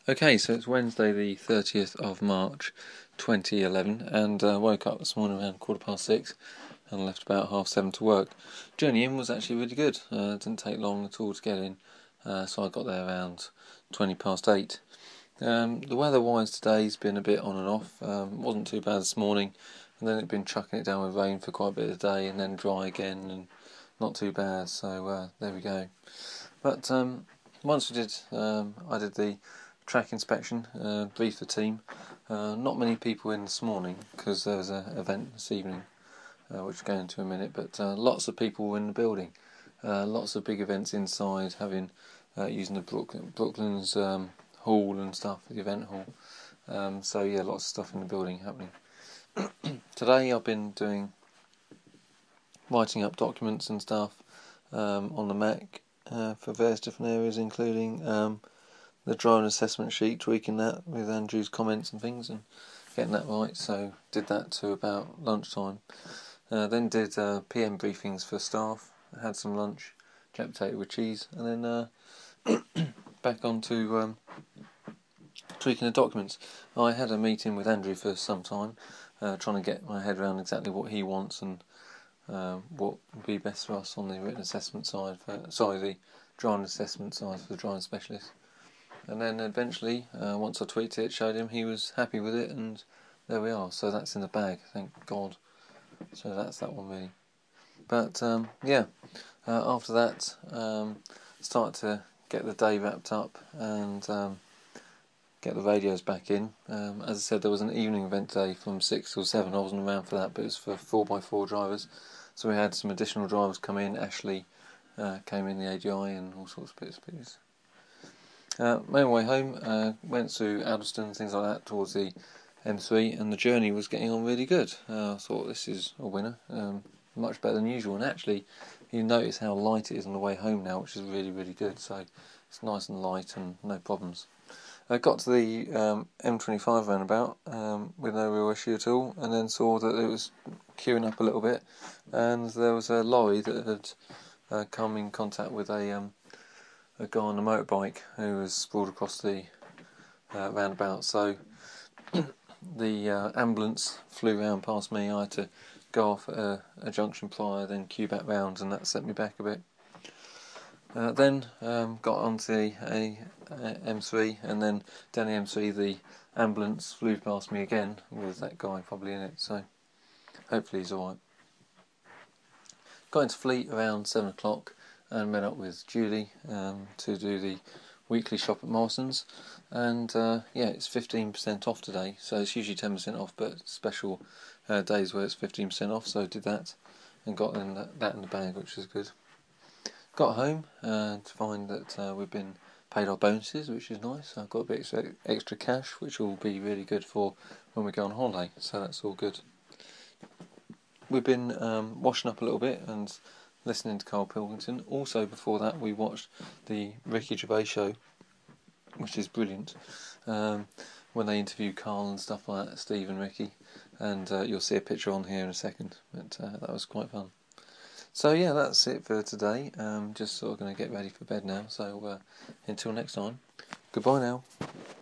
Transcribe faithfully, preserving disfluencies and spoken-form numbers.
Okay, so it's Wednesday the thirtieth of March twenty eleven, and I uh, woke up this morning around quarter past six and left about half seven to work. Journey in was actually really good. Uh, it didn't take long at all to get in, uh, so I got there around twenty past eight. Um, the weather-wise today's been a bit on and off. Um, wasn't too bad this morning, and then it'd been chucking it down with rain for quite a bit of the day, and then dry again, and not too bad. So uh, there we go. But um, once we did, um, I did the track inspection, uh, briefed the team. Uh, not many people in this morning because there was an event this evening, uh, which we'll go into in a minute. But uh, lots of people in the building, uh, lots of big events inside, having uh, using the Brooklyn, Brooklands um, hall and stuff, the event hall. Um, so yeah, lots of stuff in the building happening. Today I've been doing writing up documents and stuff um, on the Mac uh, for various different areas, including um, the drone assessment sheet, tweaking that with Andrew's comments and things and getting that right. So did that to about lunchtime. Uh, then did uh, P M briefings for staff, had some lunch, jack potato with cheese, and then uh, back on to um, tweaking the documents. I had a meeting with Andrew for some time, uh, trying to get my head around exactly what he wants and uh, what would be best for us on the written assessment side, for, sorry, the drone assessment side for the drone specialist. And then eventually, uh, once I tweaked it, showed him, he was happy with it, and there we are. So that's in the bag, thank God. So that's that one really. But um, yeah, uh, after that, um, started to get the day wrapped up and um, get the radios back in. Um, as I said, there was an evening event today from six till seven. I wasn't around for that, but it was for four by four drivers. So we had some additional drivers come in. Ashley uh, came in, the A D I, and all sorts of bits and pieces. Uh, made my way home, uh, went to Addlestone, things like that, towards the M three, and the journey was getting on really good. Uh, I thought this is a winner, um, much better than usual, and actually you notice how light it is on the way home now, which is really, really good, so it's nice and light and no problems. I got to the um, M twenty-five roundabout um, with no real issue at all, and then saw that it was queuing up a little bit, and there was a lorry that had uh, come in contact with a um, a guy on a motorbike who was sprawled across the uh, roundabout. So the uh, ambulance flew round past me. I had to go off at a, a junction prior, then queue back round, and that set me back a bit. Uh, then um, got onto the a, a M three, and then down the M three the ambulance flew past me again with that guy probably in it. So hopefully he's alright. Got into Fleet around seven o'clock and met up with Julie um, to do the weekly shop at Morrison's, and uh, yeah, it's fifteen percent off today, so it's usually ten percent off, but special uh, days where it's fifteen percent off, so did that and got in that, that in the bag, which was good. Got home uh, to find that uh, we've been paid our bonuses, which is nice. I've got a bit extra, extra cash, which will be really good for when we go on holiday, so that's all good. We've been um, washing up a little bit and listening to Carl Pilkington. Also, before that, we watched the Ricky Gervais show, which is brilliant. Um, when they interview Carl and stuff like that, Steve and Ricky, and uh, you'll see a picture on here in a second. But uh, that was quite fun. So yeah, that's it for today. Um, just sort of going to get ready for bed now. So uh, until next time, goodbye now.